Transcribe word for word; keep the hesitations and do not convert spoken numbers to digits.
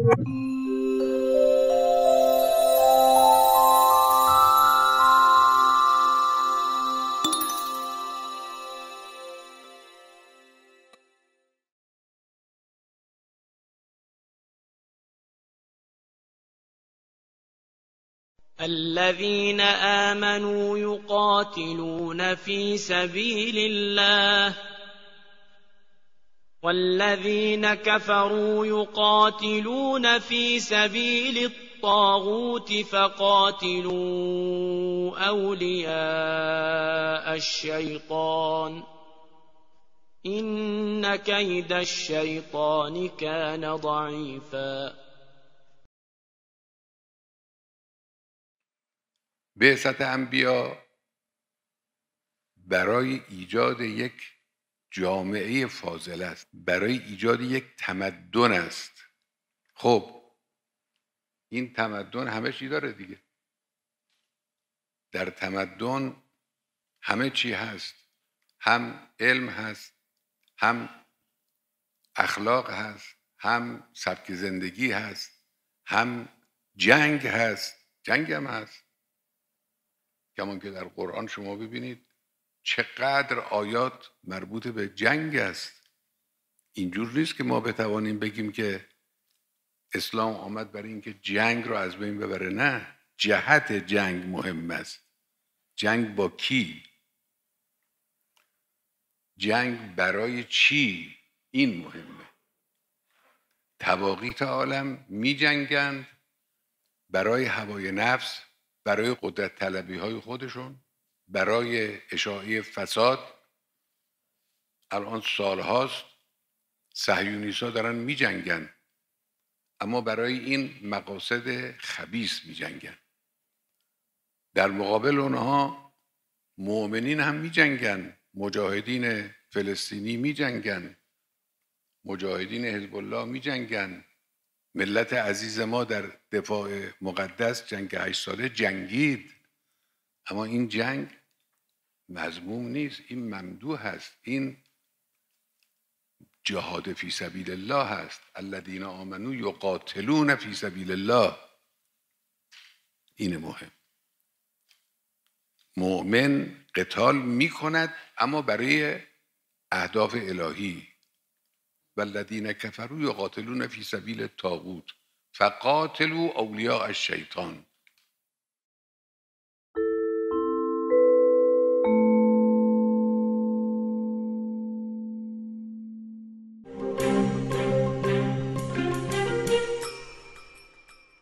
الذين آمنوا يقاتلون في سبيل الله والذين كفروا يقاتلون في سبيل الطاغوت فقاتلوا أولياء الشيطان إن كيد الشيطان كان ضعيفا. بعثت انبیا برای ایجاد یک جامعه فاضله است، برای ایجاد یک تمدن است. خب این تمدن همه چی داره دیگه. در تمدن همه چی هست، هم علم هست، هم اخلاق هست، هم سبک زندگی هست، هم جنگ هست. جنگ هم هست، کمان که در قرآن شما ببینید چقدر آیات مربوط به جنگ است. اینجور نیست که ما بتوانیم بگیم که اسلام آمد برای اینکه جنگ رو از بین ببره. نه، جهت جنگ مهم است. جنگ با کی؟ جنگ برای چی؟ این مهمه. طواغیت عالم می جنگند برای هوای نفس، برای قدرت طلبی های خودشون، برای اشاعه فساد. الان سالهاست صهیونیست‌ها دارن می جنگن، اما برای این مقاصد خبیث می جنگن. در مقابل اونها مؤمنین هم می جنگن، مجاهدین فلسطینی می جنگن، مجاهدین حزب الله می جنگن. ملت عزیز ما در دفاع مقدس جنگ هشت ساله جنگید، اما این جنگ مذموم نیست، این ممدوح هست. این جهاد فی سبیل الله هست. الذین آمنوا یقاتلون فی سبیل الله. این مهم. مؤمن قتال می کند اما برای اهداف الهی. والذین کفروا یقاتلون فی سبیل الطاغوت فقاتلوا اولیاء الشیطان.